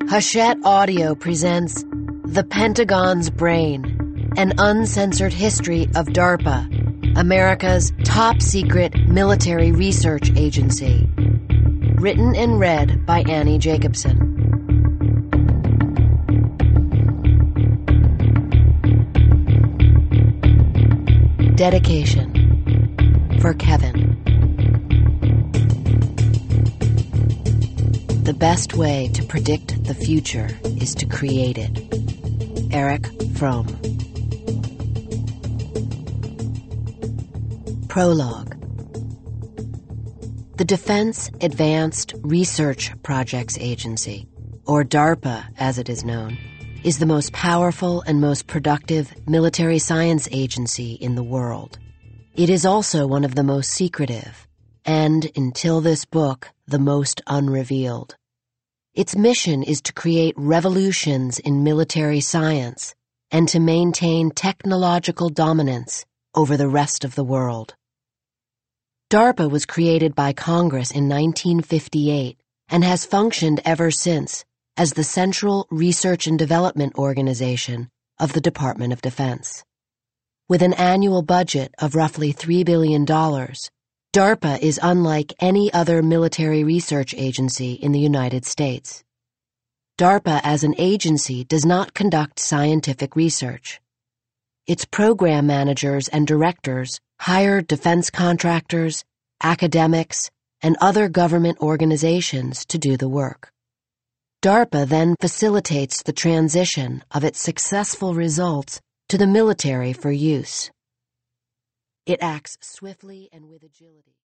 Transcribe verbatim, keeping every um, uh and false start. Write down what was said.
Hachette Audio presents The Pentagon's Brain, an uncensored history of DARPA, America's top-secret military research agency. Written and read by Annie Jacobson. Dedication for Kevin. The best way to predict the future is to create it. Erich Fromm. Prologue. The Defense Advanced Research Projects Agency, or DARPA as it is known, is the most powerful and most productive military science agency in the world. It is also one of the most secretive, and, until this book, the most unrevealed. Its mission is to create revolutions in military science and to maintain technological dominance over the rest of the world. DARPA was created by Congress in nineteen fifty-eight and has functioned ever since as the Central Research and Development Organization of the Department of Defense. With an annual budget of roughly three billion dollars, DARPA is unlike any other military research agency in the United States. DARPA as an agency does not conduct scientific research. Its program managers and directors hire defense contractors, academics, and other government organizations to do the work. DARPA then facilitates the transition of its successful results to the military for use. It acts swiftly and with agility.